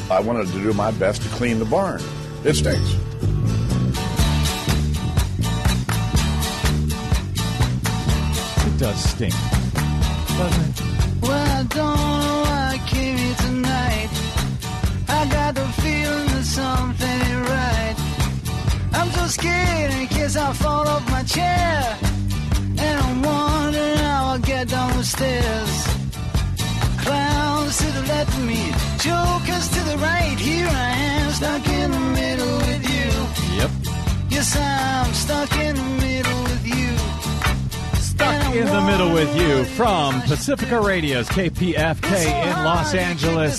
I wanted to do my best to clean the barn. It stinks. It does stink, doesn't it? Well, I don't know why I came here tonight. I got the feeling that something ain't right. I'm so scared in case I fall off my chair. And I'm wondering how I'll get down the stairs. Clowns to the left of me, jokers to the right. Here I am, stuck in the middle with you. Yep. Yes, I'm stuck in the middle with you. Stuck in the middle with you from Pacifica Radio's KPFK in Los Angeles.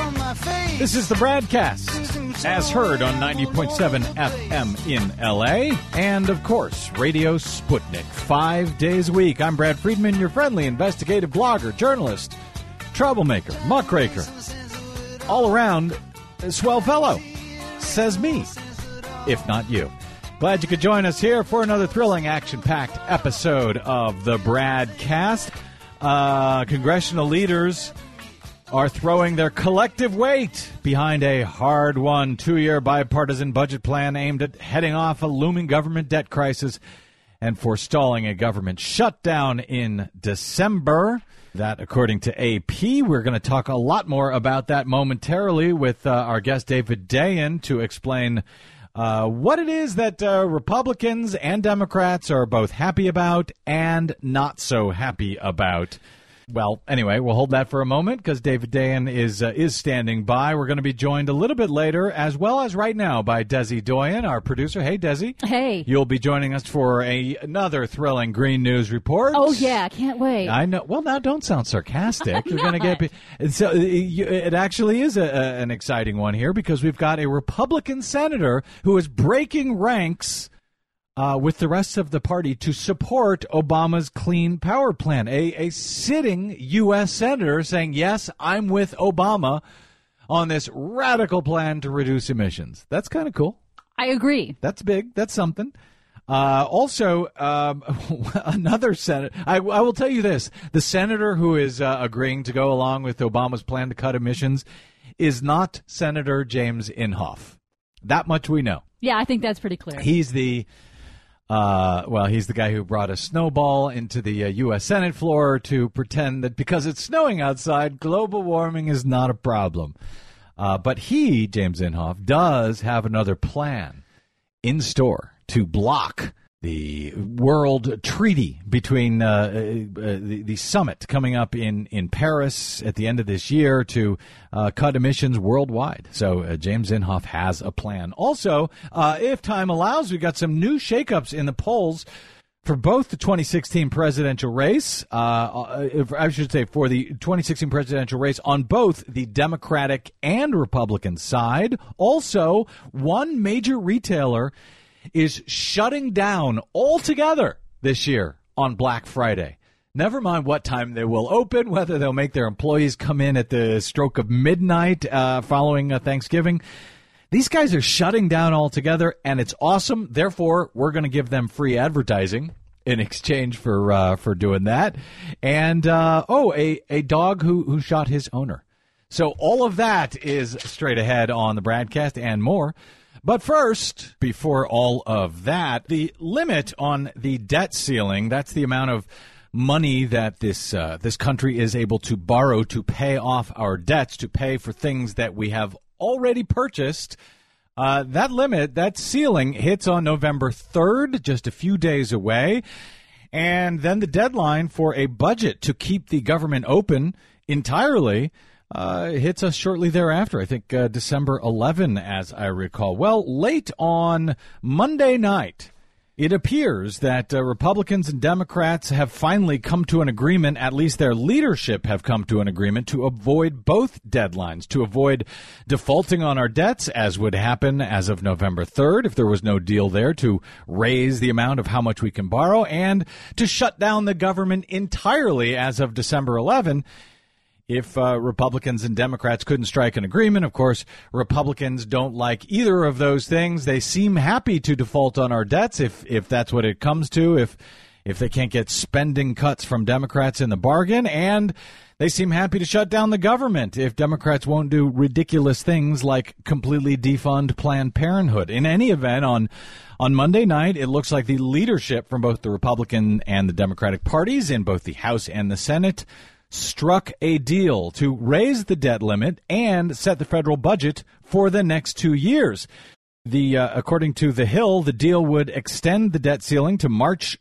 This is the Bradcast, as heard on 90.7 FM in LA, and of course, Radio Sputnik, 5 days a week. I'm Brad Friedman, your friendly investigative blogger, journalist, troublemaker, muckraker, all around a swell fellow, says me, if not you. Glad you could join us here for another thrilling, action-packed episode of the Bradcast. Congressional leaders are throwing their collective weight behind a hard-won 2-year bipartisan budget plan aimed at heading off a looming government debt crisis and forestalling a government shutdown in December. That, according to AP, we're going to talk a lot more about that momentarily with our guest David Dayen to explain what it is that Republicans and Democrats are both happy about and not so happy about. Well, anyway, we'll hold that for a moment because David Dayen is standing by. We're going to be joined a little bit later, as well as right now, by Desi Doyen, our producer. Hey, Desi. Hey. You'll be joining us for another thrilling Green News Report. Oh, yeah, can't wait. I know. Well, now don't sound sarcastic. You're going to get. So it actually is an exciting one here because we've got a Republican senator who is breaking ranks with the rest of the party to support Obama's Clean Power Plan. A sitting U.S. senator saying, yes, I'm with Obama on this radical plan to reduce emissions. That's kind of cool. I agree. That's big. That's something. Also, another senator. I will tell you this. The senator who is agreeing to go along with Obama's plan to cut emissions is not Senator James Inhofe. That much we know. Yeah, I think that's pretty clear. He's the he's the guy who brought a snowball into the U.S. Senate floor to pretend that because it's snowing outside, global warming is not a problem. But he, James Inhofe, does have another plan in store to block the world treaty between the summit coming up in Paris at the end of this year to cut emissions worldwide. So James Inhofe has a plan. Also, if time allows, we've got some new shakeups in the polls for both the 2016 presidential race, I should say for the 2016 presidential race on both the Democratic and Republican side. Also, one major retailer is shutting down altogether this year on Black Friday. Never mind what time they will open, whether they'll make their employees come in at the stroke of midnight following Thanksgiving. These guys are shutting down altogether, and it's awesome. Therefore, we're going to give them free advertising in exchange for doing that. And, a dog who shot his owner. So all of that is straight ahead on the Bradcast and more. But first, before all of that, the limit on the debt ceiling, that's the amount of money that this country is able to borrow to pay off our debts, to pay for things that we have already purchased. That limit, that ceiling, hits on November 3rd, just a few days away. And then the deadline for a budget to keep the government open entirely hits us shortly thereafter. I think December 11, as I recall. Well, late on Monday night, it appears that Republicans and Democrats have finally come to an agreement, at least their leadership have come to an agreement, to avoid both deadlines, to avoid defaulting on our debts, as would happen as of November 3rd, if there was no deal there, to raise the amount of how much we can borrow, and to shut down the government entirely as of December 11. If Republicans and Democrats couldn't strike an agreement. Of course, Republicans don't like either of those things. They seem happy to default on our debts if that's what it comes to. if they can't get spending cuts from Democrats in the bargain, and they seem happy to shut down the government if Democrats won't do ridiculous things like completely defund Planned Parenthood. In any event, on Monday night, it looks like the leadership from both the Republican and the Democratic parties in both the House and the Senate struck a deal to raise the debt limit and set the federal budget for the next 2 years. According to The Hill, the deal would extend the debt ceiling to March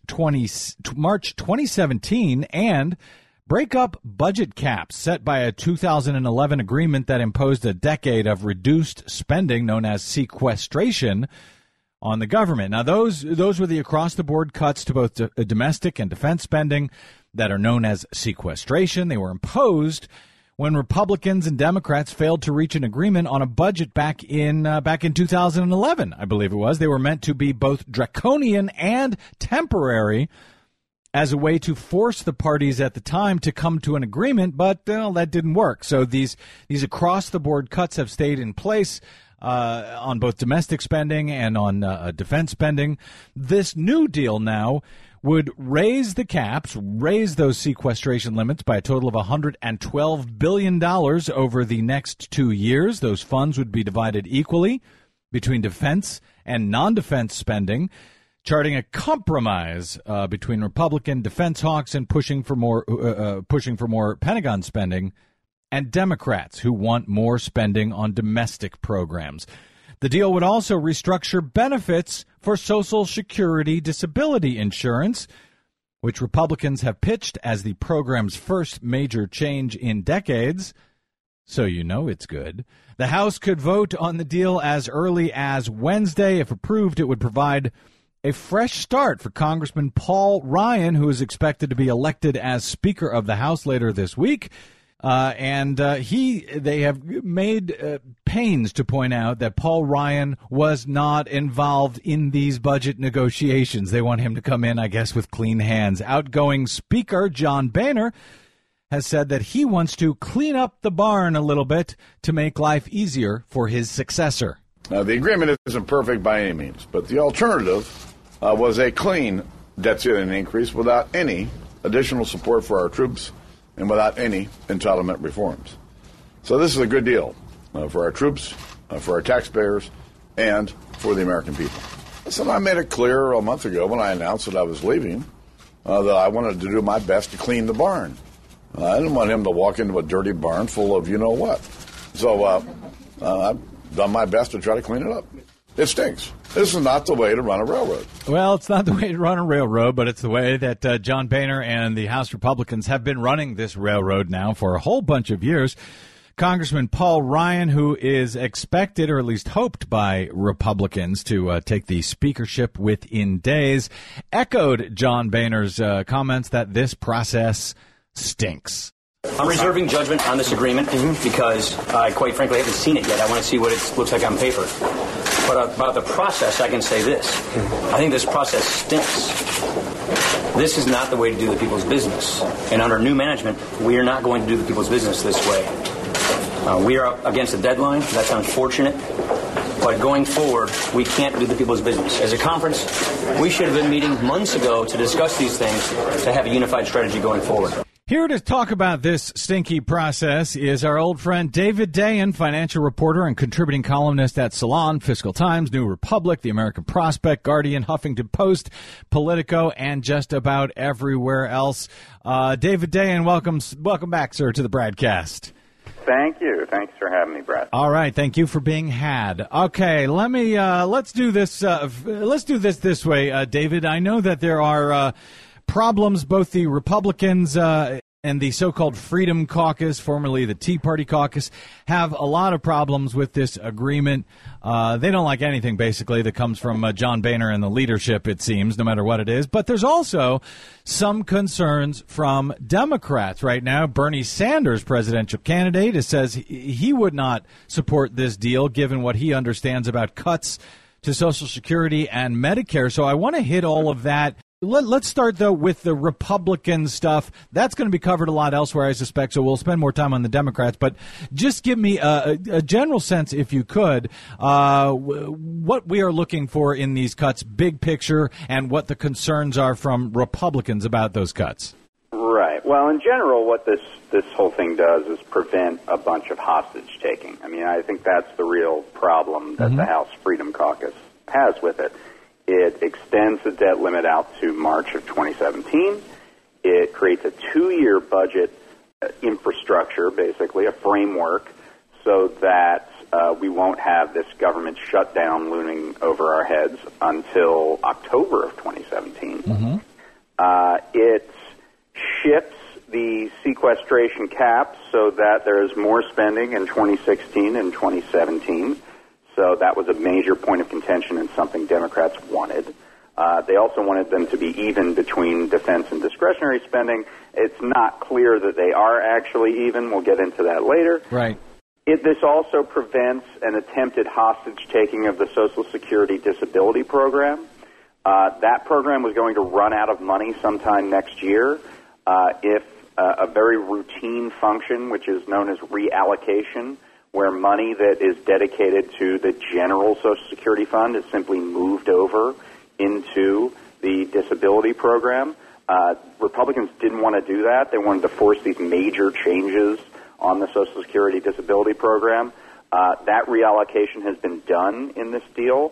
2017 and break up budget caps set by a 2011 agreement that imposed a decade of reduced spending known as sequestration on the government. Now, those were the across-the-board cuts to both domestic and defense spending that are known as sequestration. They were imposed when Republicans and Democrats failed to reach an agreement on a budget back in 2011, I believe it was. They were meant to be both draconian and temporary as a way to force the parties at the time to come to an agreement, but that didn't work. So these across-the-board cuts have stayed in place on both domestic spending and on defense spending. This new deal now would raise the caps, raise those sequestration limits by a total of $112 billion over the next 2 years. Those funds would be divided equally between defense and non-defense spending, charting a compromise between Republican defense hawks and pushing for more Pentagon spending, and Democrats who want more spending on domestic programs. The deal would also restructure benefits for Social Security disability insurance, which Republicans have pitched as the program's first major change in decades. So you know it's good. The House could vote on the deal as early as Wednesday. If approved, it would provide a fresh start for Congressman Paul Ryan, who is expected to be elected as Speaker of the House later this week. They have made pains to point out that Paul Ryan was not involved in these budget negotiations. They want him to come in, I guess, with clean hands. Outgoing Speaker John Boehner has said that he wants to clean up the barn a little bit to make life easier for his successor. Now, the agreement isn't perfect by any means, but the alternative was a clean debt ceiling increase without any additional support for our troops and without any entitlement reforms. So this is a good deal for our troops, for our taxpayers, and for the American people. So I made it clear a month ago when I announced that I was leaving that I wanted to do my best to clean the barn. I didn't want him to walk into a dirty barn full of you-know-what. So I've done my best to try to clean it up. It stinks. This is not the way to run a railroad. Well, it's not the way to run a railroad, but it's the way that John Boehner and the House Republicans have been running this railroad now for a whole bunch of years. Congressman Paul Ryan, who is expected, or at least hoped by Republicans, to take the speakership within days, echoed John Boehner's comments that this process stinks. I'm reserving judgment on this agreement because I, quite frankly, haven't seen it yet. I want to see what it looks like on paper. But about the process, I can say this. I think this process stinks. This is not the way to do the people's business. And under new management, we are not going to do the people's business this way. We are up against a deadline. That's unfortunate. But going forward, we can't do the people's business. As a conference, we should have been meeting months ago to discuss these things, to have a unified strategy going forward. Here to talk about this stinky process is our old friend David Dayen, financial reporter and contributing columnist at Salon, Fiscal Times, New Republic, The American Prospect, Guardian, Huffington Post, Politico, and just about everywhere else. David Dayen, welcome back, sir, to the Bradcast. Thank you. Thanks for having me, Brad. All right, thank you for being had. Okay, let's do this. Let's do this way, David. I know that there are problems. Both the Republicans and the so-called Freedom Caucus, formerly the Tea Party Caucus, have a lot of problems with this agreement. They don't like anything, basically, that comes from John Boehner and the leadership, it seems, no matter what it is. But there's also some concerns from Democrats right now. Bernie Sanders, presidential candidate, says he would not support this deal, given what he understands about cuts to Social Security and Medicare. So I want to hit all of that. Let's start, though, with the Republican stuff. That's going to be covered a lot elsewhere, I suspect, so we'll spend more time on the Democrats. But just give me a general sense, if you could, what we are looking for in these cuts, big picture, and what the concerns are from Republicans about those cuts. Right. Well, in general, what this whole thing does is prevent a bunch of hostage taking. I mean, I think that's the real problem that the House Freedom Caucus has with it. It extends the debt limit out to March of 2017. It creates a 2-year budget infrastructure, basically a framework, so that we won't have this government shutdown looming over our heads until October of 2017. It shifts the sequestration cap so that there is more spending in 2016 and 2017. So that was a major point of contention and something Democrats wanted. They also wanted them to be even between defense and discretionary spending. It's not clear that they are actually even. We'll get into that later. Right. This also prevents an attempted hostage-taking of the Social Security Disability Program. That program was going to run out of money sometime next year if a very routine function, which is known as reallocation, where money that is dedicated to the general Social Security Fund is simply moved over into the disability program. Republicans didn't want to do that. They wanted to force these major changes on the Social Security Disability Program. That reallocation has been done in this deal.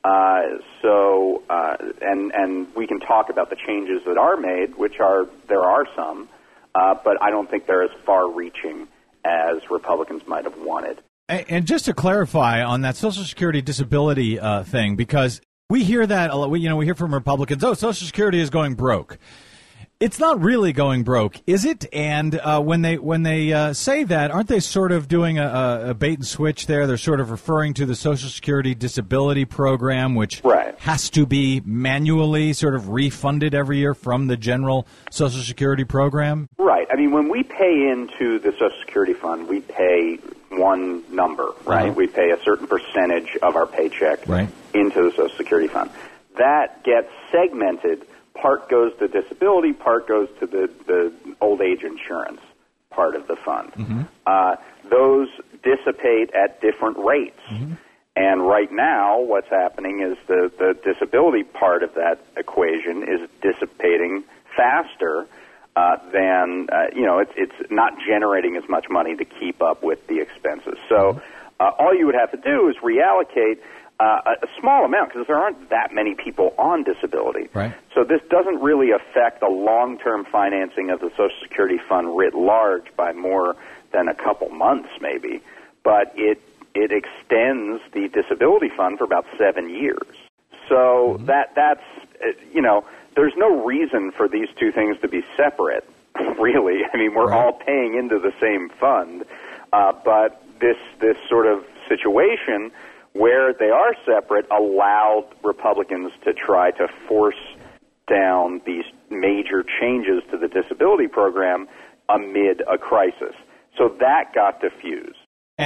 And we can talk about the changes that are made, there are some, but I don't think they're as far-reaching as Republicans might have wanted. And just to clarify on that Social Security disability thing, because we hear that a lot, we hear from Republicans, Social Security is going broke. It's not really going broke, is it? And when they say that, aren't they sort of doing a bait and switch there? They're sort of referring to the Social Security Disability Program, which has to be manually sort of refunded every year from the general Social Security Program? Right. I mean, when we pay into the Social Security Fund, we pay one number, right? We pay a certain percentage of our paycheck into the Social Security Fund. That gets segmented. Part goes to disability, part goes to the old age insurance part of the fund. Those dissipate at different rates. And right now, what's happening is the disability part of that equation is dissipating faster than, it's not generating as much money to keep up with the expenses. So all you would have to do is reallocate a small amount, because there aren't that many people on disability. Right. So this doesn't really affect the long-term financing of the Social Security Fund writ large by more than a couple months, maybe. But it extends the disability fund for about 7 years. So that's there's no reason for these two things to be separate, really. I mean, we're all paying into the same fund, but this sort of situation where they are separate allowed Republicans to try to force down these major changes to the disability program amid a crisis. So that got diffused.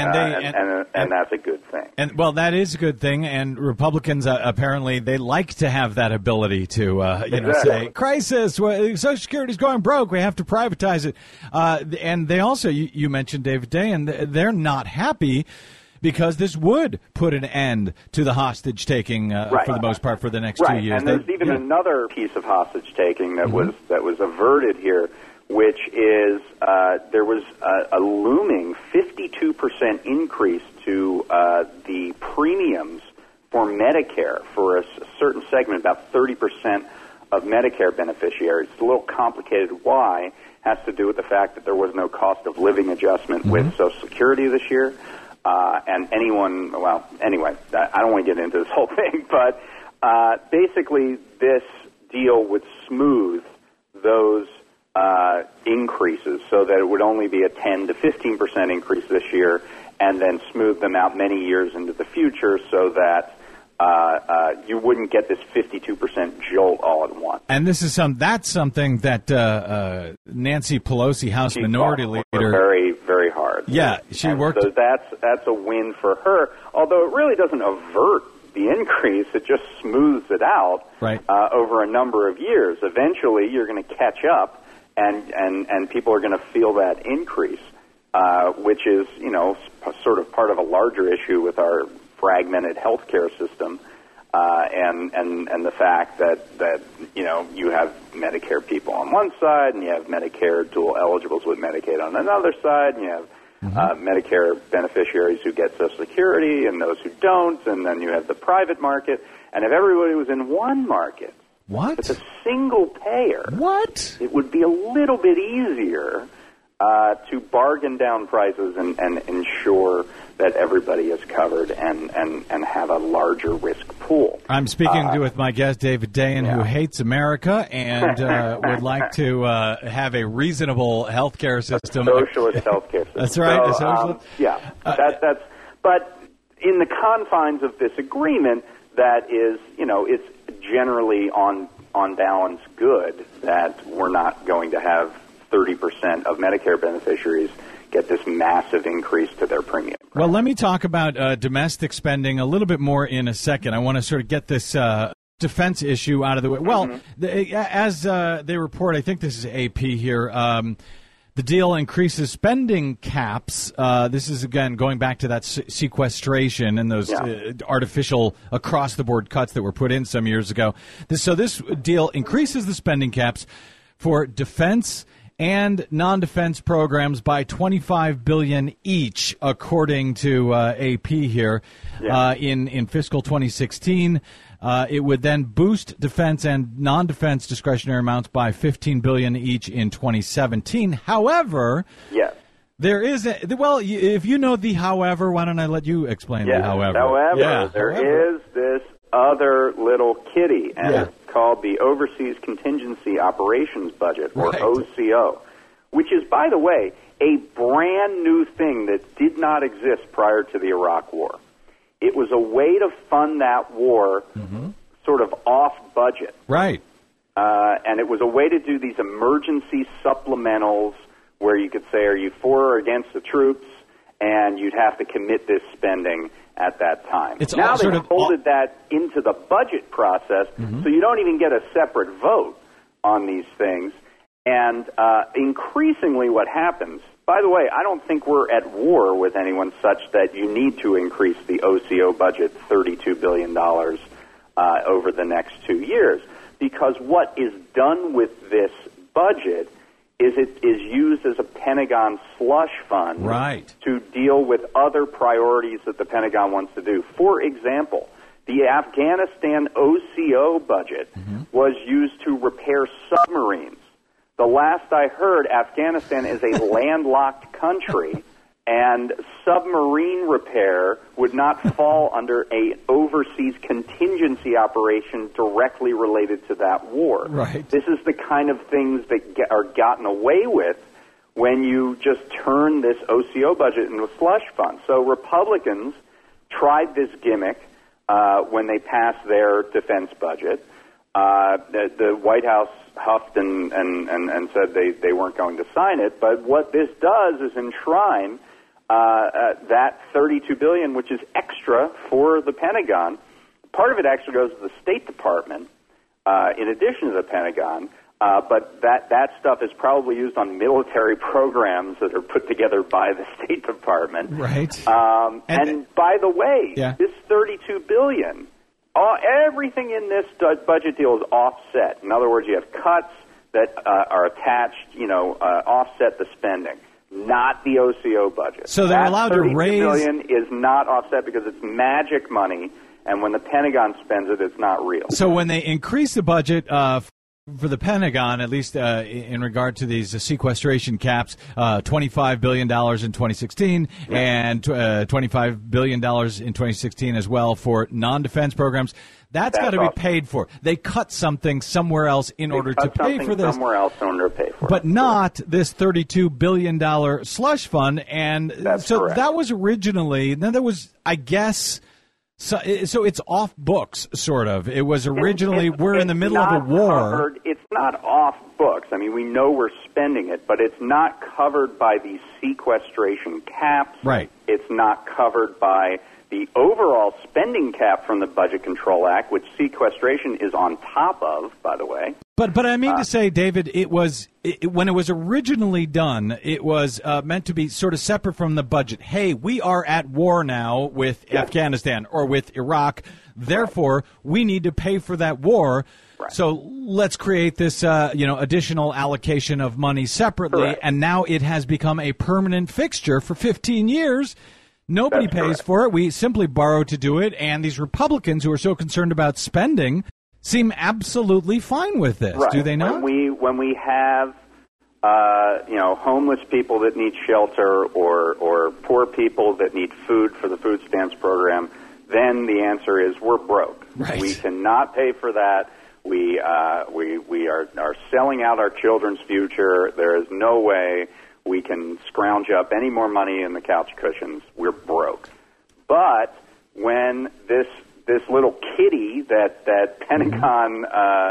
And that's a good thing. And well, that is a good thing. And Republicans apparently they like to have that ability to say crisis. Social Security is going broke. We have to privatize it. And they also you mentioned David Day, and they're not happy because this would put an end to the hostage taking for the most part for the next 2 years. And there's even another piece of hostage taking that was averted here, which is there was a looming 52% increase to the premiums for Medicare for a certain segment, about 30% of Medicare beneficiaries. It's a little complicated why. It has to do with the fact that there was no cost of living adjustment with Social Security this year. And I don't want to get into this whole thing, but basically this deal would smooth those increases so that it would only be a 10 to 15% increase this year and then smooth them out many years into the future so that you wouldn't get this 52% jolt all at once. And this is something that Nancy Pelosi, House Minority Leader, very, very hard. Yeah, she worked. So that's a win for her. Although it really doesn't avert the increase, it just smooths it out Right. Over a number of years. Eventually, you're going to catch up, and people are going to feel that increase, which is, sort of part of a larger issue with our fragmented healthcare system, and the fact that you have Medicare people on one side, and you have Medicare dual eligibles with Medicaid on another side, and you have Medicare beneficiaries who get Social Security and those who don't, and then you have the private market. And if everybody was in one market, What? with a single payer, What? it would be a little bit easier to bargain down prices and ensure that everybody is covered and have a larger risk pool. I'm speaking with my guest, David Dayen, who hates America and would like to have a reasonable healthcare system. Socialist healthcare system. That's right. So, that's. But in the confines of this agreement, that is, it's generally on balance good that we're not going to have 30% of Medicare beneficiaries get this massive increase to their premium. Well, let me talk about domestic spending a little bit more in a second. I want to sort of get this defense issue out of the way. Well, as they report, I think this is AP here, the deal increases spending caps. This is, again, going back to that sequestration and those artificial across-the-board cuts that were put in some years ago. So this deal increases the spending caps for defense and non-defense programs by $25 billion each, according to AP here. In fiscal 2016, it would then boost defense and non-defense discretionary amounts by $15 billion each in 2017. However, there is if you know the however, why don't I let you explain the however? However, there is this other little kitty, and it's called the Overseas Contingency Operations Budget, or OCO, which is, by the way, a brand new thing that did not exist prior to the Iraq War. It was a way to fund that war sort of off budget. Right. And it was a way to do these emergency supplementals where you could say, are you for or against the troops? And you'd have to commit this spending at that time. Now they've folded that into the budget process, so you don't even get a separate vote on these things. And increasingly what happens, by the way, I don't think we're at war with anyone such that you need to increase the OCO budget $32 billion over the next 2 years, because what is done with this budget is it is used as a Pentagon slush fund to deal with other priorities that the Pentagon wants to do. For example, the Afghanistan OCO budget was used to repair submarines. The last I heard, Afghanistan is a landlocked country, and submarine repair would not fall under a overseas contingency operation directly related to that war. Right. This is the kind of things that are gotten away with when you just turn this OCO budget into a slush fund. So Republicans tried this gimmick when they passed their defense budget. The White House huffed and said they weren't going to sign it. But what this does is enshrine that $32 billion, which is extra for the Pentagon. Part of it actually goes to the State Department, in addition to the Pentagon. But that stuff is probably used on military programs that are put together by the State Department. Right. And by the way, this $32 billion, everything in this budget deal is offset. In other words, you have cuts that are attached, offset the spending. Not the OCO budget. So they're allowed to raise... $32 billion is not offset because it's magic money, and when the Pentagon spends it, it's not real. So when they increase the budget for the Pentagon, at least in regard to these sequestration caps, $25 billion in 2016 and $25 billion in 2016 as well for non-defense programs, that's got to be paid for. They cut something somewhere else in order to pay for this. Somewhere else in order to pay for it. But not this $32 billion slush fund. And so correct. That was originally, then there was, I guess... So it's off books, sort of. It was originally, we're in the middle of a war. It's not off books. I mean, we know we're spending it, but it's not covered by the sequestration caps. Right. It's not covered by the overall spending cap from the Budget Control Act, which sequestration is on top of, by the way. But I mean to say, David, when it was originally done, it was meant to be sort of separate from the budget. Hey, we are at war now with Afghanistan or with Iraq. Therefore, we need to pay for that war. Right. So let's create this, additional allocation of money separately. Correct. And now it has become a permanent fixture for 15 years. Nobody That's pays correct. for it. We simply borrow to do it. And these Republicans who are so concerned about spending seem absolutely fine with this. Right. Do they not? When we have homeless people that need shelter or poor people that need food for the food stamps program, then the answer is we're broke. Right. We cannot pay for that. We are selling out our children's future. There is no way we can scrounge up any more money in the couch cushions. We're broke. But when this little kitty that Pentagon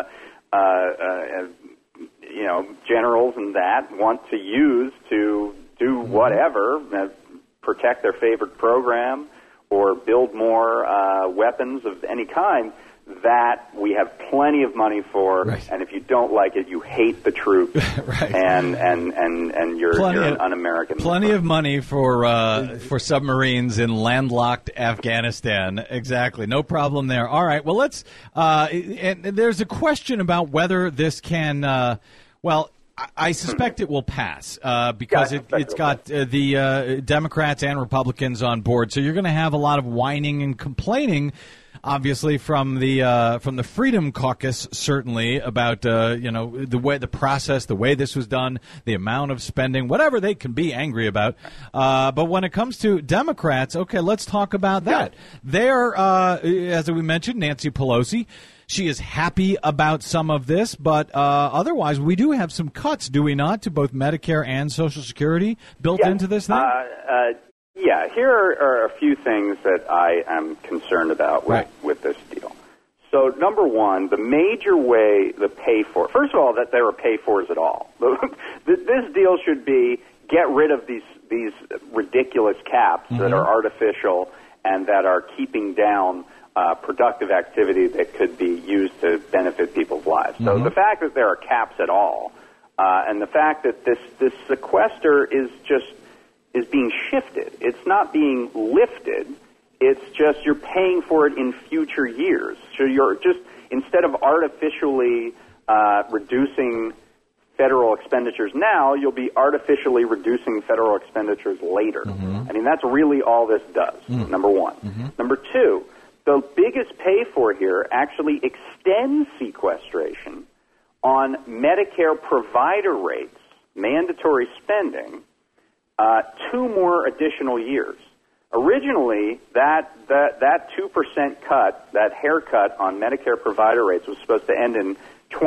generals and that want to use to do whatever, protect their favorite program or build more weapons of any kind, that we have plenty of money for, right. And if you don't like it, you hate the troops, right. and you're an un-American. Plenty of money for submarines in landlocked Afghanistan. Exactly, no problem there. All right, well let's. And there's a question about whether this can. I suspect it will pass because it's got the Democrats and Republicans on board. So you're going to have a lot of whining and complaining, obviously, from the Freedom Caucus, certainly about the process, the way this was done, the amount of spending, whatever they can be angry about. But when it comes to Democrats, okay, let's talk about that. They're, as we mentioned, Nancy Pelosi. She is happy about some of this, but otherwise, we do have some cuts, do we not, to both Medicare and Social Security built into this thing? Here are a few things that I am concerned about with this deal. So, number one, the major way the pay-for, first of all, that there are pay-fors at all. This deal should be get rid of these ridiculous caps that are artificial and that are keeping down productive activity that could be used to benefit people's lives. So the fact that there are caps at all, and the fact that this sequester is being shifted. It's not being lifted. It's just you're paying for it in future years. So you're just, instead of artificially reducing federal expenditures now, you'll be artificially reducing federal expenditures later. I mean, that's really all this does, number one. Number two, the biggest pay for here actually extends sequestration on Medicare provider rates, mandatory spending, 2 more additional years. Originally, that 2% cut, that haircut on Medicare provider rates was supposed to end in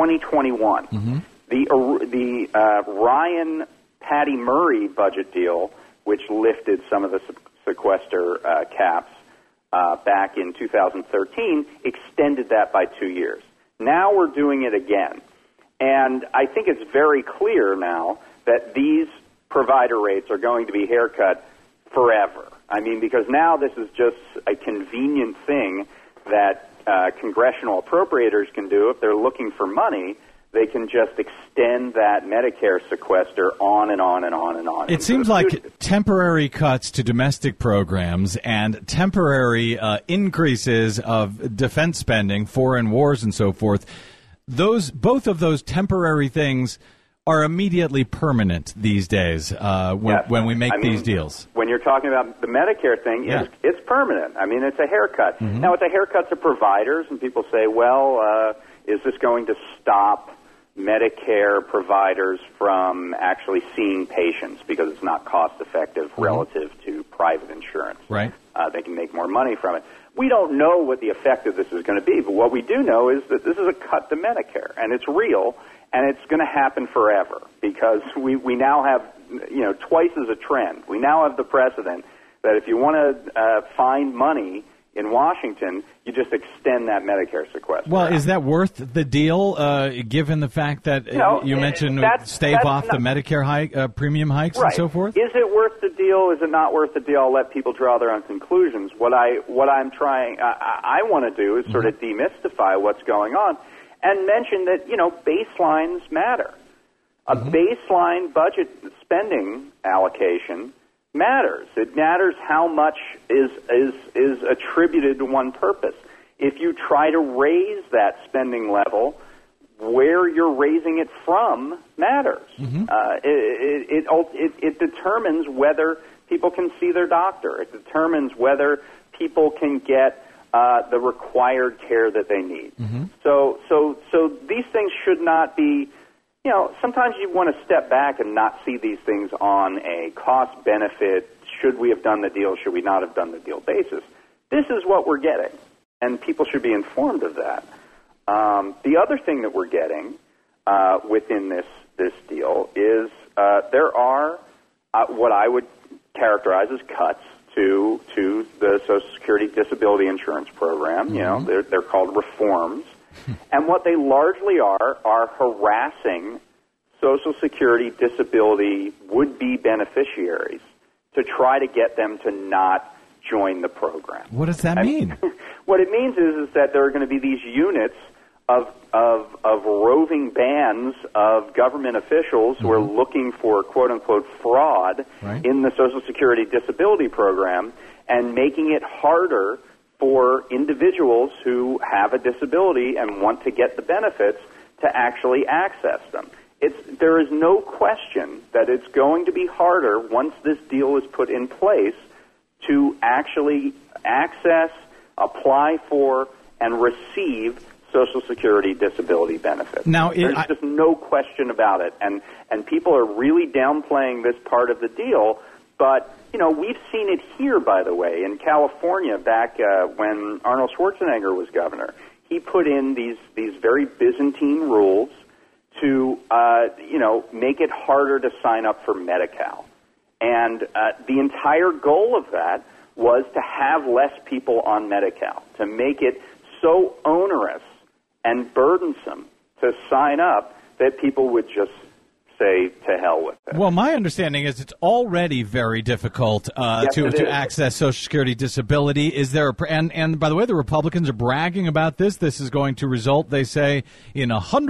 2021. The Ryan Patty Murray budget deal, which lifted some of the sequester caps back in 2013, extended that by 2 years. Now we're doing it again. And I think it's very clear now that these provider rates are going to be haircut forever. I mean, because now this is just a convenient thing that congressional appropriators can do. If they're looking for money, they can just extend that Medicare sequester on and on and on and on. It seems like temporary cuts to domestic programs and temporary increases of defense spending, foreign wars and so forth, both of those temporary things are immediately permanent these days when we make these deals. When you're talking about the Medicare thing, it's permanent. I mean, it's a haircut. Now, it's a haircut to providers, and people say, well, is this going to stop Medicare providers from actually seeing patients because it's not cost-effective relative to private insurance? Right. They can make more money from it. We don't know what the effect of this is going to be, but what we do know is that this is a cut to Medicare, and it's real. And it's going to happen forever because we now have, twice as a trend. We now have the precedent that if you want to find money in Washington, you just extend that Medicare sequester. Well, out. is that worth the deal, given the fact that you mentioned stave off the Medicare premium hikes right. and so forth? Is it worth the deal? Is it not worth the deal? I'll let people draw their own conclusions. What I want to do is sort of demystify what's going on and mention that, baselines matter. A baseline budget spending allocation matters. It matters how much is attributed to one purpose. If you try to raise that spending level, where you're raising it from matters. It determines whether people can see their doctor. It determines whether people can get the required care that they need. So these things should not be. Sometimes you want to step back and not see these things on a cost-benefit, should we have done the deal, should we not have done the deal basis. This is what we're getting, and people should be informed of that. The other thing that we're getting within this deal is there are what I would characterize as cuts to the Social Security Disability Insurance Program. They're called reforms. And what they largely are harassing Social Security disability would-be beneficiaries to try to get them to not join the program. What does that mean? What it means is that there are going to be these units of roving bands of government officials who are looking for quote-unquote fraud in the Social Security disability program and making it harder for individuals who have a disability and want to get the benefits to actually access them. There is no question that it's going to be harder once this deal is put in place to actually access, apply for, and receive Social Security disability benefits. Now, there's just no question about it, and people are really downplaying this part of the deal. But we've seen it here, by the way, in California. Back when Arnold Schwarzenegger was governor, he put in these very Byzantine rules to make it harder to sign up for Medi-Cal, and the entire goal of that was to have less people on Medi-Cal, to make it so onerous and burdensome to sign up that people would just say to hell with it. Well, my understanding is it's already very difficult to access Social Security disability. Is there and by the way, the Republicans are bragging about this. This is going to result, they say, in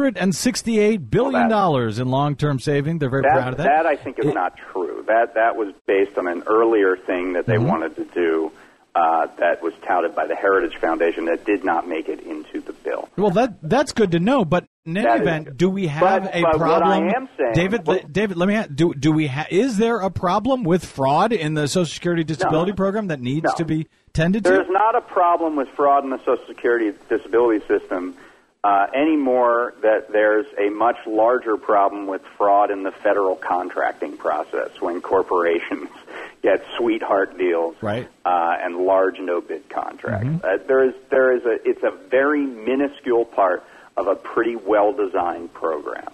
$168 billion in long-term saving. They're very proud of that. That I think is not true. That was based on an earlier thing that they wanted to do. That was touted by the Heritage Foundation that did not make it into the bill. Well, that's good to know. But in any event, do we have a problem? What I am saying, David, let me ask: Do we is there a problem with fraud in the Social Security disability program that needs to be tended to? There's not a problem with fraud in the Social Security disability system anymore. That there's a much larger problem with fraud in the federal contracting process when corporations get sweetheart deals and large no-bid contracts. It's a very minuscule part of a pretty well-designed program.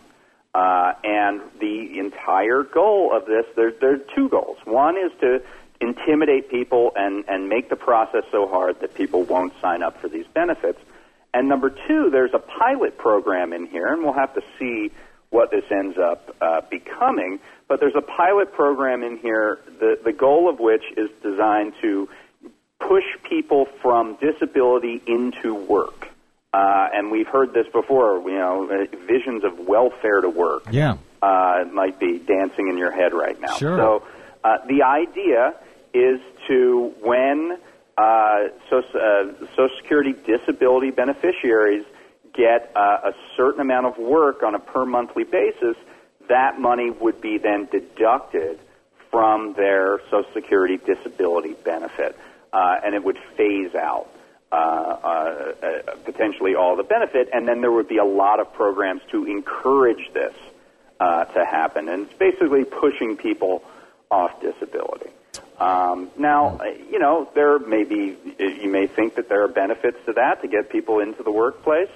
And the entire goal of this, there are two goals. One is to intimidate people and make the process so hard that people won't sign up for these benefits. And number two, there's a pilot program in here, and we'll have to see what this ends up becoming. But there's a pilot program in here, the goal of which is designed to push people from disability into work. And we've heard this before, visions of welfare to work. Yeah. It might be dancing in your head right now. Sure. So the idea is to, when Social Security disability beneficiaries get a certain amount of work on a per-monthly basis, that money would be then deducted from their Social Security disability benefit, and it would phase out potentially all the benefit, and then there would be a lot of programs to encourage this to happen, and it's basically pushing people off disability. Now, there may be, you may think that there are benefits to that, to get people into the workplace.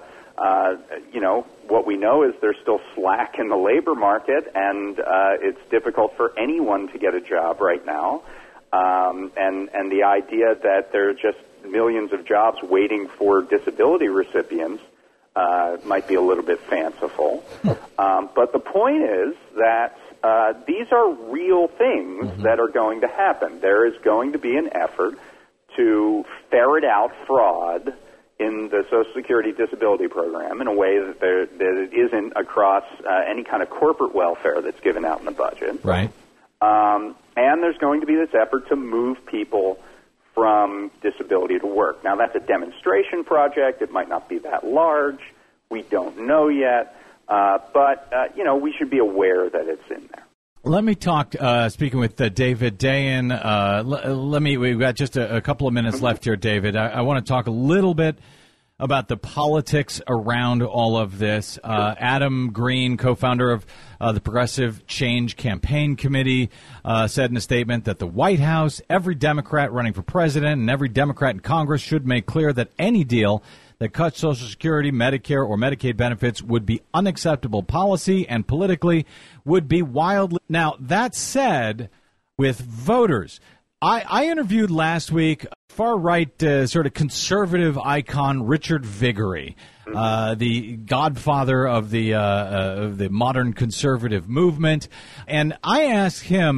What we know is there's still slack in the labor market, and it's difficult for anyone to get a job right now. And the idea that there are just millions of jobs waiting for disability recipients might be a little bit fanciful. But the point is that these are real things that are going to happen. There is going to be an effort to ferret out fraud in the Social Security disability program in a way that it isn't across any kind of corporate welfare that's given out in the budget. Right. And there's going to be this effort to move people from disability to work. Now, that's a demonstration project. It might not be that large. We don't know yet. But we should be aware that it's in there. Let me talk, speaking with David Dayen. We've got just a couple of minutes left here, David. I want to talk a little bit about the politics around all of this. Adam Green, co-founder of the Progressive Change Campaign Committee, said in a statement that the White House, every Democrat running for president, and every Democrat in Congress should make clear that any deal that cuts Social Security, Medicare, or Medicaid benefits would be unacceptable policy and politically would be wildly. Now, that said, with voters, I interviewed last week far-right sort of conservative icon Richard Viguerie, the godfather of the modern conservative movement. And I asked him,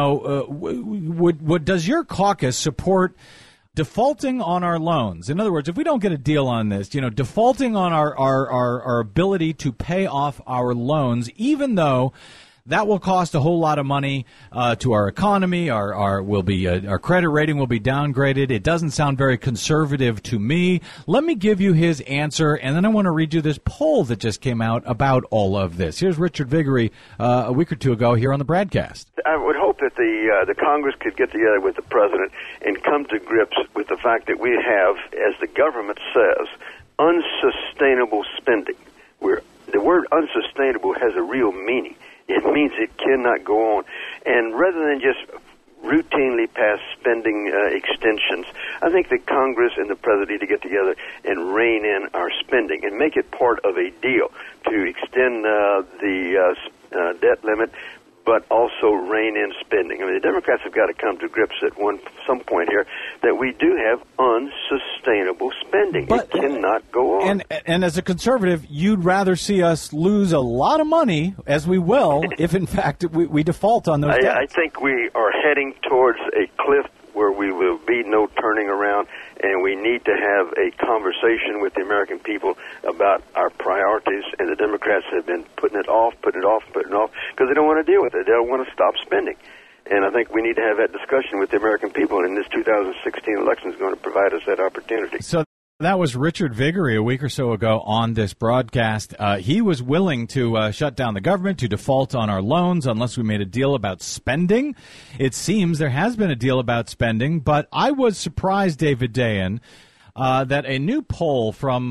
does your caucus support defaulting on our loans? In other words, if we don't get a deal on this, defaulting on our ability to pay off our loans, even though that will cost a whole lot of money to our economy. Our credit rating will be downgraded. It doesn't sound very conservative to me. Let me give you his answer, and then I want to read you this poll that just came out about all of this. Here's Richard Viguerie a week or two ago here on the broadcast. I would hope that the Congress could get together with the president and come to grips with the fact that we have, as the government says, unsustainable spending. The word unsustainable has a real meaning. It means it cannot go on. And rather than just routinely pass spending extensions, I think that Congress and the President need to get together and rein in our spending and make it part of a deal to extend the debt limit, but also rein in spending. I mean, the Democrats have got to come to grips at some point here that we do have unsustainable spending. It cannot go on. And as a conservative, you'd rather see us lose a lot of money, as we will, if in fact we default on those debts. I think we are heading towards a cliff where we will be no turning around, and we need to have a conversation with the American people about our priorities, and the Democrats have been putting it off, because they don't want to deal with it. They don't want to stop spending. And I think we need to have that discussion with the American people, and this 2016 election is going to provide us that opportunity. So that was Richard Viguerie a week or so ago on this broadcast. He was willing to shut down the government, to default on our loans unless we made a deal about spending. It seems there has been a deal about spending, but I was surprised, David Dayen, that a new poll from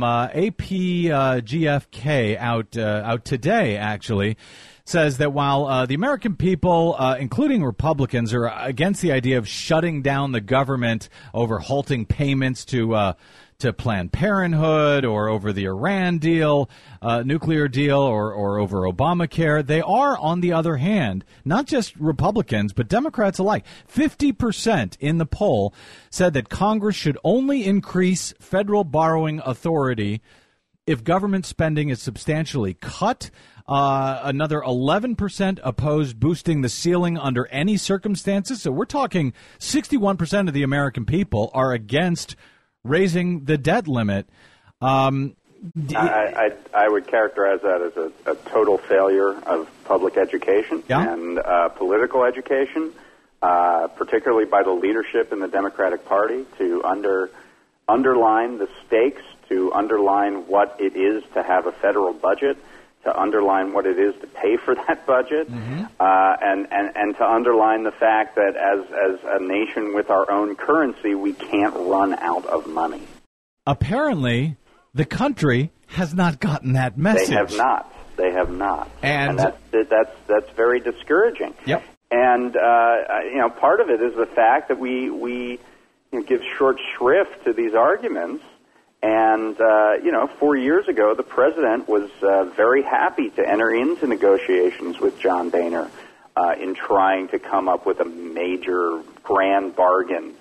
AP-GFK out today, actually, says that while the American people, including Republicans, are against the idea of shutting down the government over halting payments to Planned Parenthood or over the Iran deal, nuclear deal, or over Obamacare, they are, on the other hand, not just Republicans, but Democrats alike. 50% in the poll said that Congress should only increase federal borrowing authority if government spending is substantially cut. Another 11% opposed boosting the ceiling under any circumstances. So we're talking 61% of the American people are against raising the debt limit. I would characterize that as a total failure of public education and political education, particularly by the leadership in the Democratic Party, to underline the stakes, to underline what it is to have a federal budget, to underline what it is to pay for that budget, and to underline the fact that as a nation with our own currency, we can't run out of money. Apparently, the country has not gotten that message. They have not. And that's very discouraging. Yep. And part of it is the fact that we give short shrift to these arguments. And, 4 years ago, the president was very happy to enter into negotiations with John Boehner in trying to come up with a major grand bargain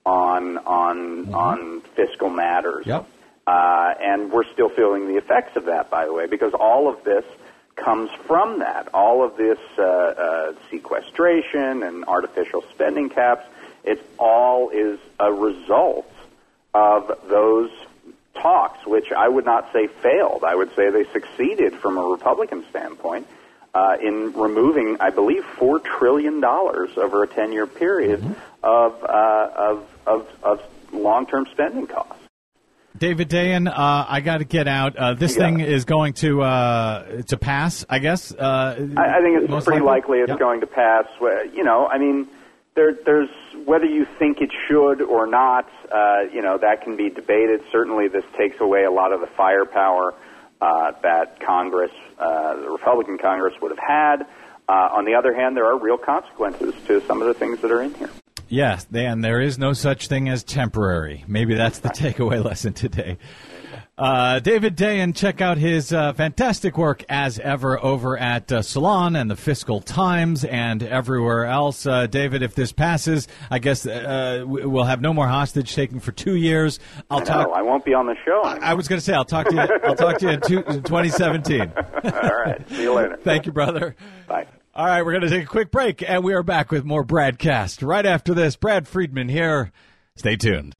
on fiscal matters. Yep. And we're still feeling the effects of that, by the way, because all of this comes from that. All of this sequestration and artificial spending caps, it all is a result of those talks, which I would not say failed. I would say they succeeded from a Republican standpoint in removing, I believe, $4 trillion over a 10-year period of long-term spending costs. David Dayen, I got to get out. This thing is going to pass, I guess. I think it's pretty likely it's going to pass. You know, I mean, there's whether you think it should or not. You know, that can be debated. Certainly, this takes away a lot of the firepower that Congress, the Republican Congress, would have had. On the other hand, there are real consequences to some of the things that are in here. Yes, and there is no such thing as temporary. Maybe that's the takeaway lesson today. David Dayen, check out his fantastic work as ever over at Salon and the Fiscal Times and everywhere else. David, if this passes, I guess we'll have no more hostage taking for 2 years. I won't be on the show anymore. I was going to say I'll talk to you. I'll talk to you in 2017. All right. See you later. Thank you, brother. Bye. All right, we're going to take a quick break, and we are back with more Bradcast right after this. Brad Friedman here. Stay tuned.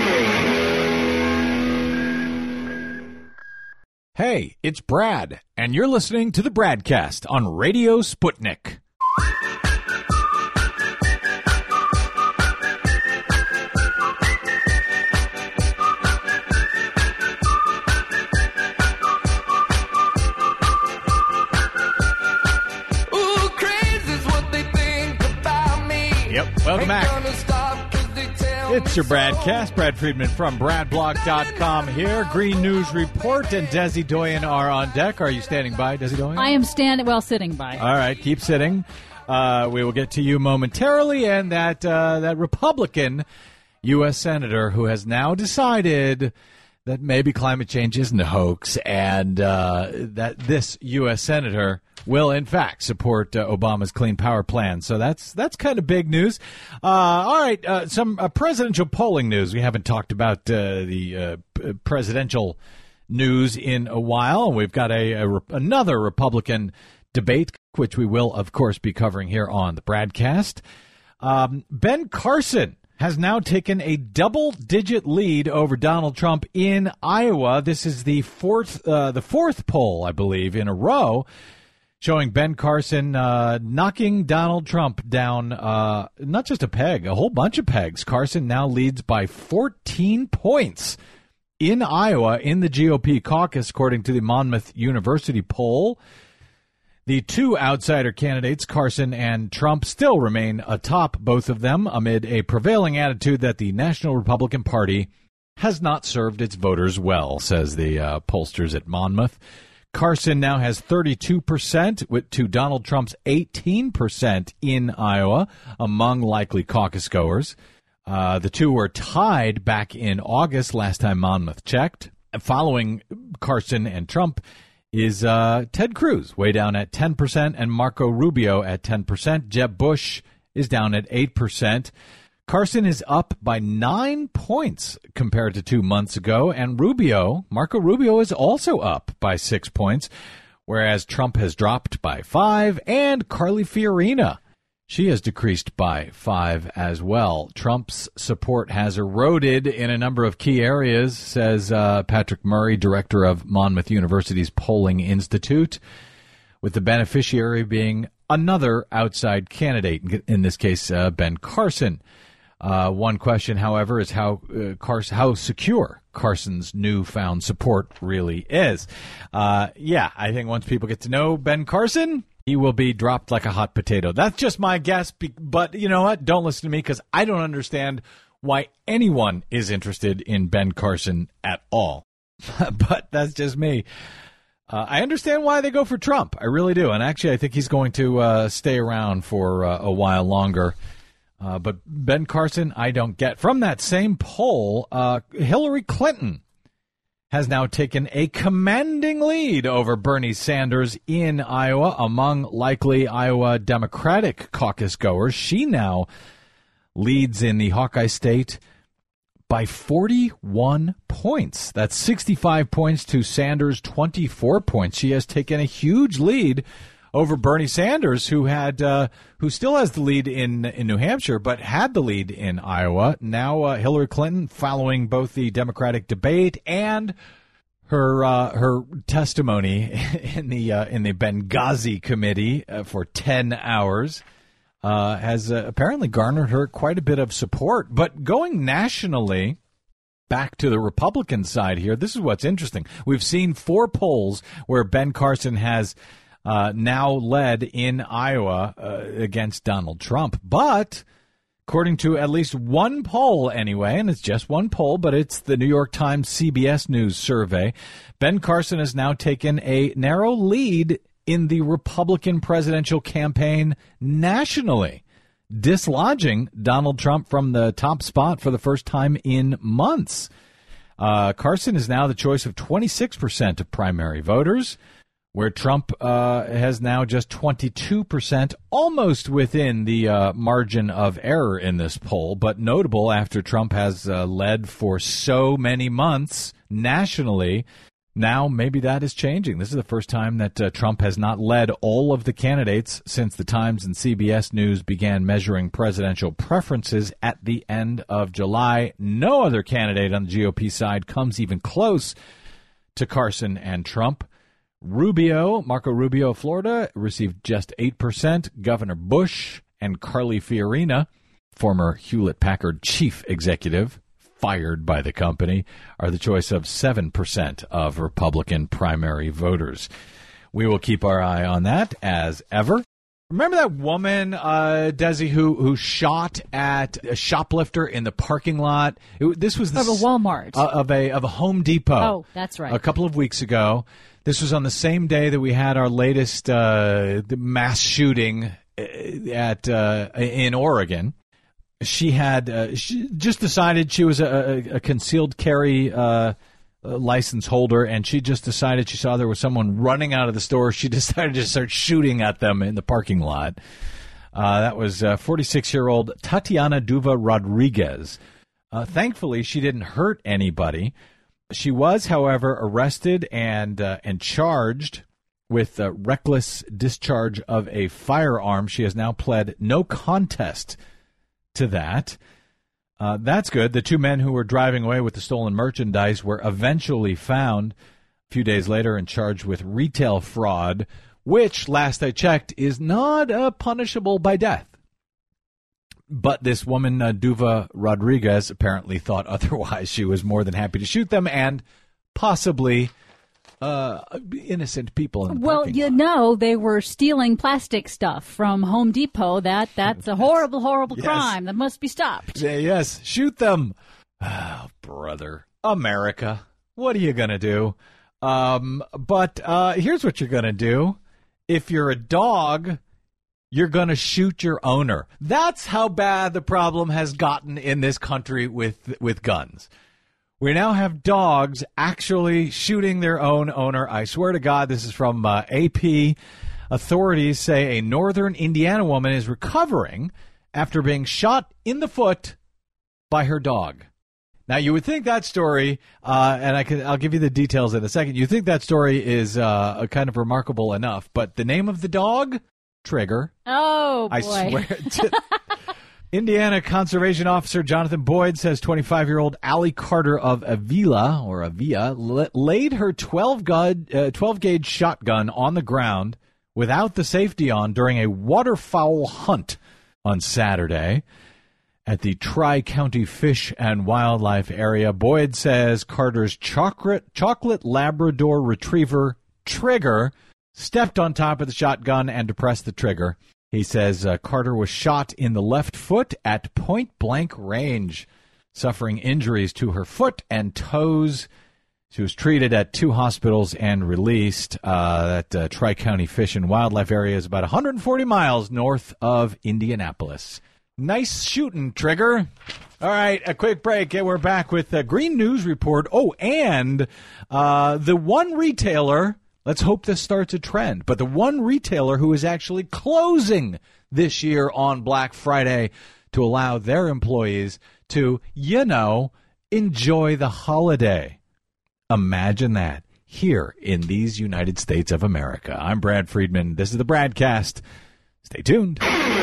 Hey, it's Brad, and you're listening to the Bradcast on Radio Sputnik. Welcome back. It's your Bradcast. Brad Friedman from BradBlog.com here. Green News Report and Desi Doyen are on deck. Are you standing by, Desi Doyen? I am sitting by. All right, keep sitting. We will get to you momentarily. And that Republican U.S. Senator who has now decided that maybe climate change isn't a hoax and that this U.S. Senator will, in fact, support Obama's Clean Power Plan. So that's kind of big news. All right, some presidential polling news. We haven't talked about the presidential news in a while. We've got another Republican debate, which we will, of course, be covering here on the Bradcast. Ben Carson has now taken a double-digit lead over Donald Trump in Iowa. This is the fourth poll, I believe, in a row, showing Ben Carson knocking Donald Trump down, not just a peg, a whole bunch of pegs. Carson now leads by 14 points in Iowa in the GOP caucus, according to the Monmouth University poll. The two outsider candidates, Carson and Trump, still remain atop, both of them, amid a prevailing attitude that the National Republican Party has not served its voters well, says the pollsters at Monmouth. Carson now has 32% to Donald Trump's 18% in Iowa among likely caucus goers. The two were tied back in August, last time Monmouth checked. Following Carson and Trump is Ted Cruz, way down at 10%, and Marco Rubio at 10%. Jeb Bush is down at 8%. Carson is up by 9 points compared to 2 months ago, and Marco Rubio is also up by 6 points, whereas Trump has dropped by 5, and Carly Fiorina, she has decreased by 5 as well. Trump's support has eroded in a number of key areas, says Patrick Murray, director of Monmouth University's Polling Institute, with the beneficiary being another outside candidate, in this case, Ben Carson. One question, however, is how secure Carson's newfound support really is. I think once people get to know Ben Carson, he will be dropped like a hot potato. That's just my guess, but you know what? Don't listen to me because I don't understand why anyone is interested in Ben Carson at all. But that's just me. I understand why they go for Trump. I really do. And actually, I think he's going to stay around for a while longer. But Ben Carson, I don't get. From that same poll, Hillary Clinton has now taken a commanding lead over Bernie Sanders in Iowa among likely Iowa Democratic caucus goers. She now leads in the Hawkeye State by 41 points. That's 65 points to Sanders' 24 points. She has taken a huge lead over Bernie Sanders, who still has the lead in New Hampshire, but had the lead in Iowa. Now Hillary Clinton, following both the Democratic debate and her testimony in the Benghazi committee for 10 hours, has apparently garnered her quite a bit of support. But going nationally, back to the Republican side here, this is what's interesting. We've seen 4 polls where Ben Carson has now led in Iowa against Donald Trump. But according to at least one poll anyway, and it's just one poll, but it's the New York Times CBS News survey, Ben Carson has now taken a narrow lead in the Republican presidential campaign nationally, dislodging Donald Trump from the top spot for the first time in months. Carson is now the choice of 26% of primary voters, where Trump has now just 22%, almost within the margin of error in this poll, but notable after Trump has led for so many months nationally. Now maybe that is changing. This is the first time that Trump has not led all of the candidates since the Times and CBS News began measuring presidential preferences at the end of July. No other candidate on the GOP side comes even close to Carson and Trump. Marco Rubio of Florida, received just 8%. Governor Bush and Carly Fiorina, former Hewlett-Packard chief executive, fired by the company, are the choice of 7% of Republican primary voters. We will keep our eye on that as ever. Remember that woman, Desi, who shot at a shoplifter in the parking lot? This was of a Walmart. Of a Home Depot. Oh, that's right. A couple of weeks ago. This was on the same day that we had our latest mass shooting in Oregon. She had she just decided she was a concealed carry license holder, and she just decided she saw there was someone running out of the store. She decided to start shooting at them in the parking lot. That was 46-year-old Tatiana Duva Rodriguez. Thankfully, she didn't hurt anybody. She was, however, arrested and charged with reckless discharge of a firearm. She has now pled no contest to that. That's good. The 2 men who were driving away with the stolen merchandise were eventually found a few days later and charged with retail fraud, which, last I checked, is not punishable by death. But this woman, Duva Rodriguez, apparently thought otherwise. She was more than happy to shoot them and possibly innocent people in the parking lot. They were stealing plastic stuff from Home Depot. That's a horrible, horrible crime that must be stopped. Yes, shoot them. Oh, brother. America. What are you going to do? But here's what you're going to do. If you're a dog, you're going to shoot your owner. That's how bad the problem has gotten in this country with guns. We now have dogs actually shooting their own owner. I swear to God, this is from AP. Authorities say a northern Indiana woman is recovering after being shot in the foot by her dog. Now, you would think that story, and I'll give you the details in a second. You think that story is kind of remarkable enough, but the name of the dog? Trigger. Oh, boy. I swear. Indiana Conservation Officer Jonathan Boyd says 25-year-old Allie Carter of Avila laid her 12-gauge shotgun on the ground without the safety on during a waterfowl hunt on Saturday at the Tri-County Fish and Wildlife Area. Boyd says Carter's chocolate Labrador Retriever Trigger stepped on top of the shotgun and depressed the trigger. He says Carter was shot in the left foot at point-blank range, suffering injuries to her foot and toes. She was treated at 2 hospitals and released. That Tri-County Fish and Wildlife Area is about 140 miles north of Indianapolis. Nice shooting, Trigger. All right, a quick break, and we're back with a Green News Report. Oh, and the one retailer... Let's hope this starts a trend. But the one retailer who is actually closing this year on Black Friday to allow their employees to, enjoy the holiday. Imagine that here in these United States of America. I'm Brad Friedman. This is the Bradcast. Stay tuned.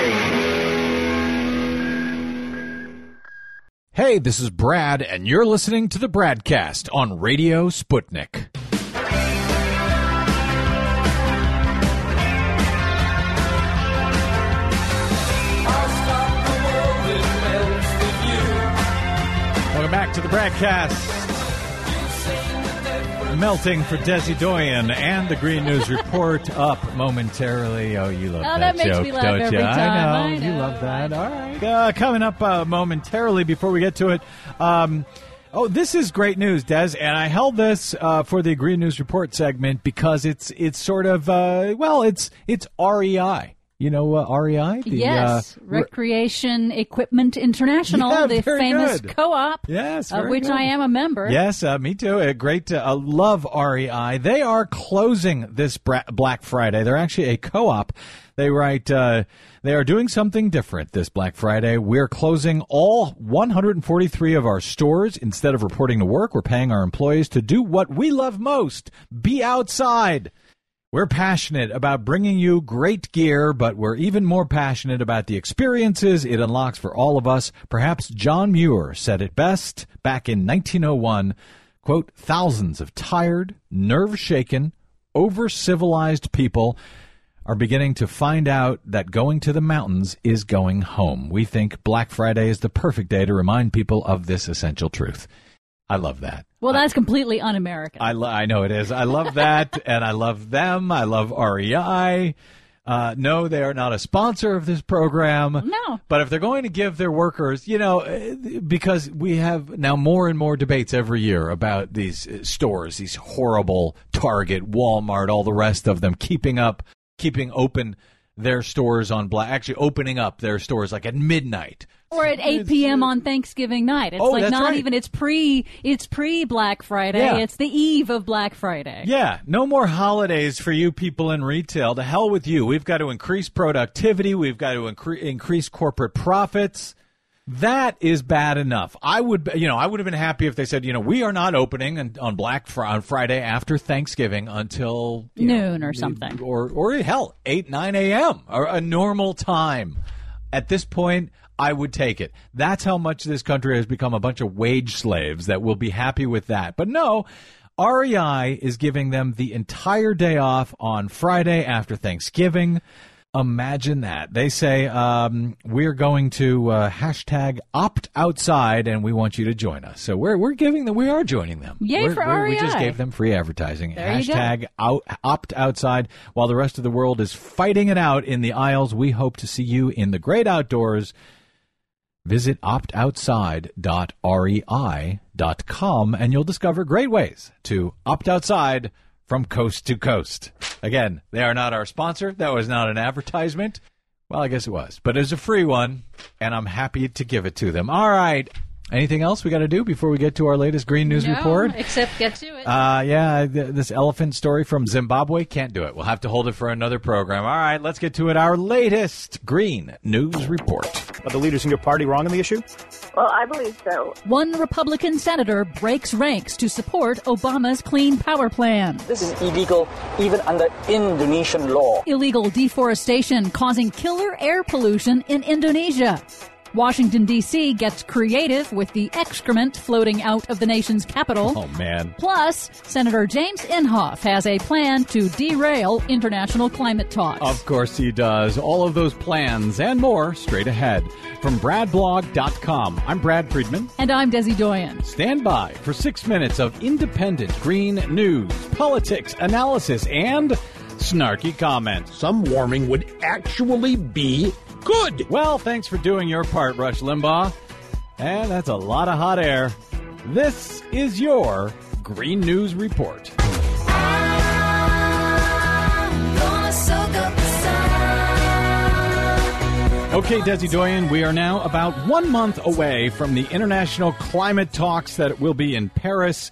Hey, this is Brad, and you're listening to the Bradcast on Radio Sputnik. Welcome back to the Bradcast. Melting for Desi Doyen and the Green News Report up momentarily. Oh, you love that makes joke, me laugh don't every you? time. I know. You love that. All right. Coming up momentarily before we get to it. This is great news, Des, and I held this for the Green News Report segment because it's sort of it's REI. You know REI? Yes, Recreation Equipment International, Yeah, the very famous good. co-op, Yes, of very which good. I am a member. Yes, me too. Great. Love REI. They are closing this Black Friday. They're actually a co-op. They write, they are doing something different this Black Friday. We're closing all 143 of our stores. Instead of reporting to work, we're paying our employees to do what we love most, be outside. We're passionate about bringing you great gear, but we're even more passionate about the experiences it unlocks for all of us. Perhaps John Muir said it best back in 1901, quote, thousands of tired, nerve-shaken, over-civilized people are beginning to find out that going to the mountains is going home. We think Black Friday is the perfect day to remind people of this essential truth. I love that. Well, that's completely un-American. I know it is. I love that, and I love them. I love REI. No, they are not a sponsor of this program. No. But if they're going to give their workers, because we have now more and more debates every year about these stores, these horrible Target, Walmart, all the rest of them, keeping open their stores on opening up their stores like at midnight. Or at 8 p.m. on Thanksgiving night. It's like that's not right. even, it's pre Black Friday. Yeah. It's the eve of Black Friday. Yeah, no more holidays for you people in retail. To hell with you. We've got to increase productivity. We've got to increase corporate profits. That is bad enough. I would have been happy if they said, we are not opening on Friday after Thanksgiving until noon or something. Or hell, 8, 9 a.m. or a normal time. At this point, I would take it. That's how much this country has become a bunch of wage slaves that will be happy with that. But no, REI is giving them the entire day off on Friday after Thanksgiving. Imagine that. They say, we're going to hashtag opt outside, and we want you to join us. So we are joining them. Yay for REI. We just gave them free advertising. There Hashtag opt outside. While the rest of the world is fighting it out in the aisles, we hope to see you in the great outdoors. Visit optoutside.rei.com, and you'll discover great ways to opt outside from coast to coast. Again, they are not our sponsor. That was not an advertisement. Well, I guess it was, but it's a free one, and I'm happy to give it to them. All right. Anything else we got to do before we get to our latest Green News Report? Except get to it. This elephant story from Zimbabwe, can't do it. We'll have to hold it for another program. All right, let's get to it. Our latest Green News Report. Are the leaders in your party wrong on the issue? Well, I believe so. One Republican senator breaks ranks to support Obama's Clean Power Plan. This is illegal even under Indonesian law. Illegal deforestation causing killer air pollution in Indonesia. Washington, D.C. gets creative with the excrement floating out of the nation's capital. Oh, man. Plus, Senator James Inhofe has a plan to derail international climate talks. Of course he does. All of those plans and more straight ahead. From BradBlog.com, I'm Brad Friedman. And I'm Desi Doyen. Stand by for 6 minutes of independent green news, politics, analysis, and snarky comments. Some warming would actually be good. Well, thanks for doing your part, Rush Limbaugh. And that's a lot of hot air. This is your Green News Report. Okay, Desi Doyen, we are now about 1 month away from the international climate talks that will be in Paris.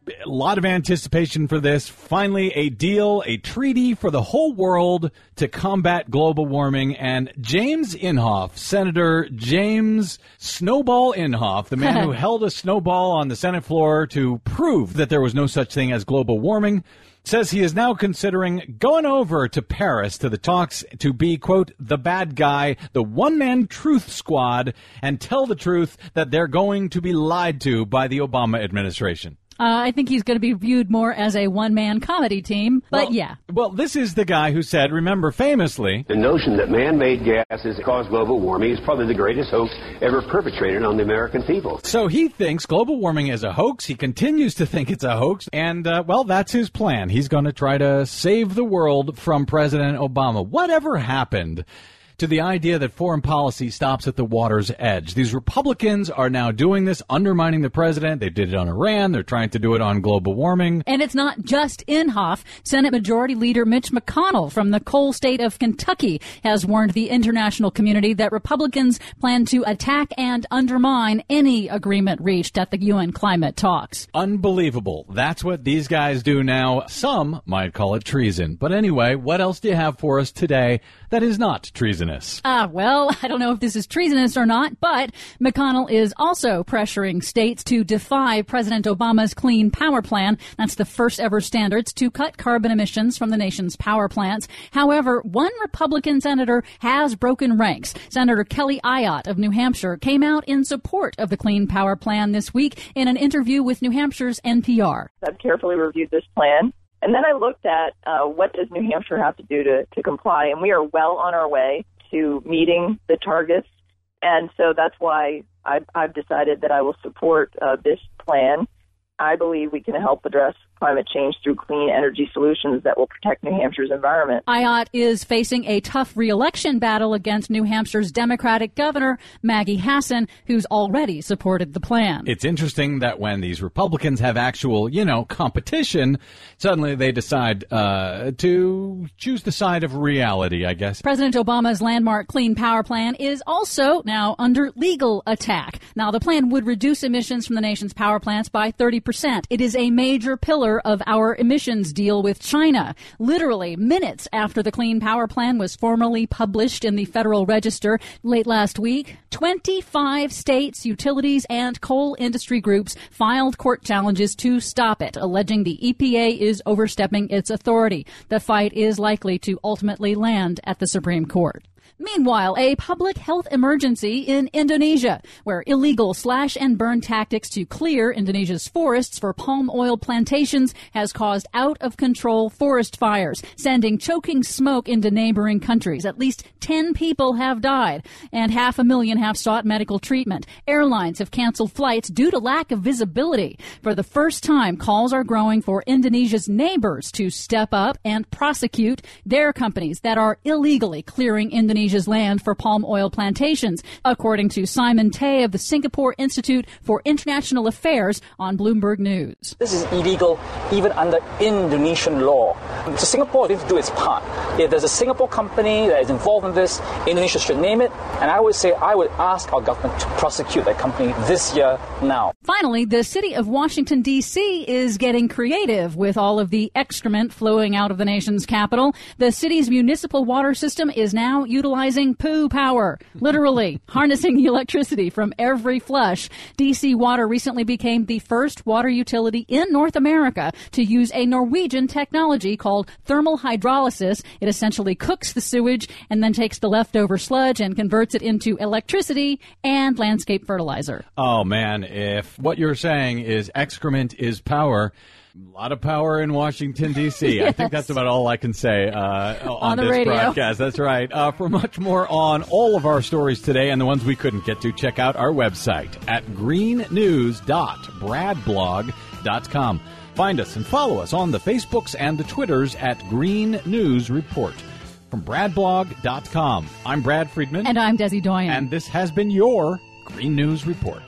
A lot of anticipation for this. Finally, a deal, a treaty for the whole world to combat global warming. And James Inhofe, Senator James Snowball Inhofe, the man who held a snowball on the Senate floor to prove that there was no such thing as global warming, says he is now considering going over to Paris to the talks to be, quote, the bad guy, the one-man truth squad, and tell the truth that they're going to be lied to by the Obama administration. I think he's going to be viewed more as a one-man comedy team, but yeah. Well, this is the guy who said, remember famously, the notion that man-made gases cause global warming is probably the greatest hoax ever perpetrated on the American people. So he thinks global warming is a hoax. He continues to think it's a hoax. And, well, that's his plan. He's going to try to save the world from President Obama. Whatever happened to the idea that foreign policy stops at the water's edge? These Republicans are now doing this, undermining the president. They did it on Iran. They're trying to do it on global warming. And it's not just Inhofe. Senate Majority Leader Mitch McConnell from the coal state of Kentucky has warned the international community that Republicans plan to attack and undermine any agreement reached at the UN climate talks. Unbelievable. That's what these guys do now. Some might call it treason. But anyway, what else do you have for us today that is not treasonous? Well, I don't know if this is treasonous or not, but McConnell is also pressuring states to defy President Obama's Clean Power Plan. That's the first ever standards to cut carbon emissions from the nation's power plants. However, one Republican senator has broken ranks. Senator Kelly Ayotte of New Hampshire came out in support of the Clean Power Plan this week in an interview with New Hampshire's NPR. I've carefully reviewed this plan. And then I looked at what does New Hampshire have to do to comply, and we are well on our way to meeting the targets. And so that's why I've decided that I will support this plan. I believe we can help address climate change through clean energy solutions that will protect New Hampshire's environment. Ayotte is facing a tough re-election battle against New Hampshire's Democratic governor, Maggie Hassan, who's already supported the plan. It's interesting that when these Republicans have actual, competition, suddenly they decide to choose the side of reality, I guess. President Obama's landmark Clean Power Plan is also now under legal attack. Now, the plan would reduce emissions from the nation's power plants by 30%. It is a major pillar of our emissions deal with China. Literally minutes after the Clean Power Plan was formally published in the Federal Register late last week, 25 states, utilities, and coal industry groups filed court challenges to stop it, alleging the EPA is overstepping its authority. The fight is likely to ultimately land at the Supreme Court. Meanwhile, a public health emergency in Indonesia, where illegal slash and burn tactics to clear Indonesia's forests for palm oil plantations has caused out-of-control forest fires, sending choking smoke into neighboring countries. At least 10 people have died, and 500,000 have sought medical treatment. Airlines have canceled flights due to lack of visibility. For the first time, calls are growing for Indonesia's neighbors to step up and prosecute their companies that are illegally clearing Indonesia's land for palm oil plantations, according to Simon Tay of the Singapore Institute for International Affairs on Bloomberg News. This is illegal even under Indonesian law. So Singapore needs to do its part. If there's a Singapore company that is involved in this, Indonesia should name it. And I would ask our government to prosecute that company this year now. Finally, the city of Washington, D.C. is getting creative with all of the excrement flowing out of the nation's capital. The city's municipal water system is now utilizing poo power, literally harnessing electricity from every flush. DC Water recently became the first water utility in North America to use a Norwegian technology called thermal hydrolysis. It essentially cooks the sewage and then takes the leftover sludge and converts it into electricity and landscape fertilizer. Oh, man, if what you're saying is excrement is power, a lot of power in Washington, D.C. Yes. I think that's about all I can say on this radio broadcast. That's right. For much more on all of our stories today and the ones we couldn't get to, check out our website at greennews.bradblog.com. Find us and follow us on the Facebooks and the Twitters at Green News Report. From bradblog.com, I'm Brad Friedman. And I'm Desi Doyen. And this has been your Green News Report.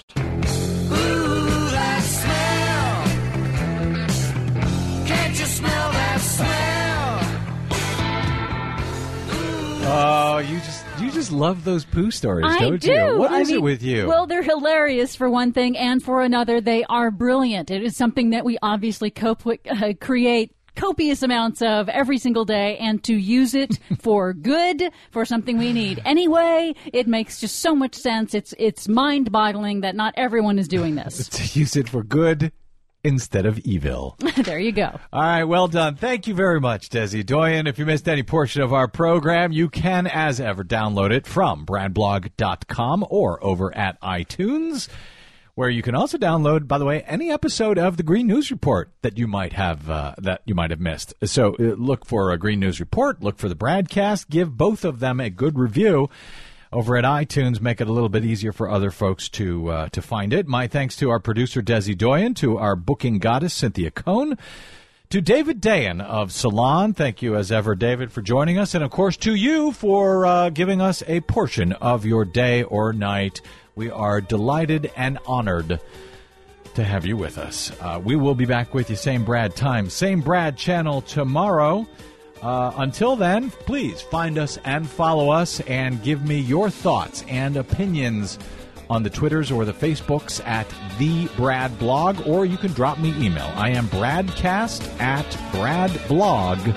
You just love those poo stories, I don't do. you? What is I it mean, with you? Well, they're hilarious for one thing, and for another, they are brilliant. It is something that we obviously create copious amounts of every single day, and to use it for good, for something we need anyway, it makes just so much sense. It's mind-boggling that not everyone is doing this. To use it for good instead of evil. There you go. All right, well done. Thank you very much, Desi Doyen. If you missed any portion of our program, you can, as ever, download it from bradblog.com or over at iTunes, where you can also download, by the way, any episode of the Green News Report that you might have missed. So look for a Green News Report, look for the Bradcast, give both of them a good review over at iTunes, make it a little bit easier for other folks to find it. My thanks to our producer, Desi Doyen, to our booking goddess, Cynthia Cohn, to David Dayan of Salon. Thank you, as ever, David, for joining us. And, of course, to you for giving us a portion of your day or night. We are delighted and honored to have you with us. We will be back with you same Brad time, same Brad channel tomorrow. Until then, please find us and follow us and give me your thoughts and opinions on the Twitters or the Facebooks at The Brad Blog, or you can drop me email. I am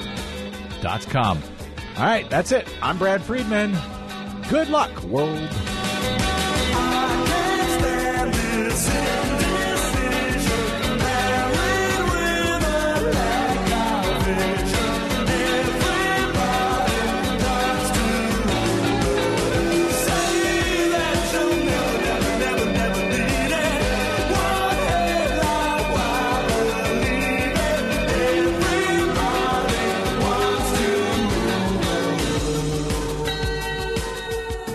bradcast@bradblog.com. All right, that's it. I'm Brad Friedman. Good luck, world.